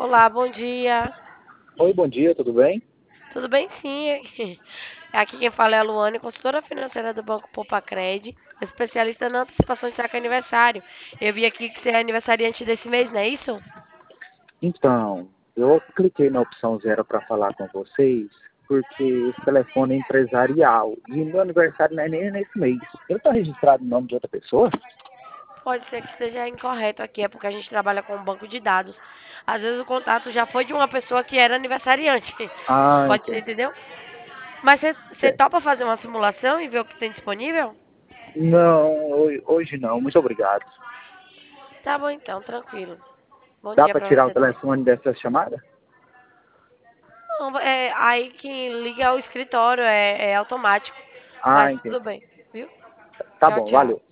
Olá, bom dia. Oi, bom dia, tudo bem? Tudo bem, sim. Aqui quem fala é a Luane, consultora financeira do Banco Popacred, especialista na antecipação de saque aniversário. Eu vi aqui que você é aniversariante desse mês, não é isso? Então, eu cliquei na opção zero para falar com vocês, porque esse telefone é empresarial e meu aniversário não é nem nesse mês. Ele está registrado no nome de outra pessoa? Pode ser que esteja incorreto aqui, é porque a gente trabalha com um banco de dados. Às vezes o contato já foi de uma pessoa que era aniversariante. Ah, Pode ser, entendi. entendeu? Mas você É, topa fazer uma simulação e ver o que tem disponível? não, hoje não, muito obrigado. Tá bom então, tranquilo. Bom Dá dia para pra tirar o você também. telefone dessa chamada? Não, aí quem liga ao escritório é automático. Ah, Mas tudo entendi. bem, viu? Tá Tchau, bom, tchau. valeu.